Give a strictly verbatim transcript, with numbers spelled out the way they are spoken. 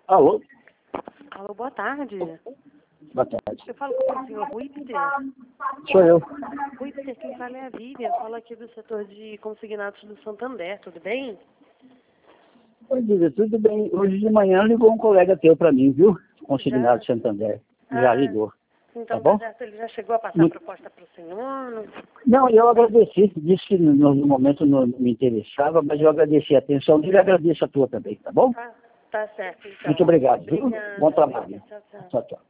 Alô? Alô, boa tarde. Boa tarde. Eu falo com o senhor Rui Peter. Sou eu. Rui Peter, quem fala é a Vivian. Fala aqui do setor de consignados do Santander, tudo bem? Oi, Diva, tudo bem? Hoje de manhã ligou um colega teu para mim, viu? Consignado de Já? Santander. Ah, Já ligou. então Tá bom? tá certo, ele já chegou a passar No- a proposta para o senhor? Não? Não, eu agradeci. Disse que no, no momento não me interessava, mas eu agradeci a atenção dele e agradeço a tua também, tá bom? Tá, tá certo, então. Muito obrigado, viu? Obrigada. Bom trabalho. Tchau, tchau. Tchau, tchau.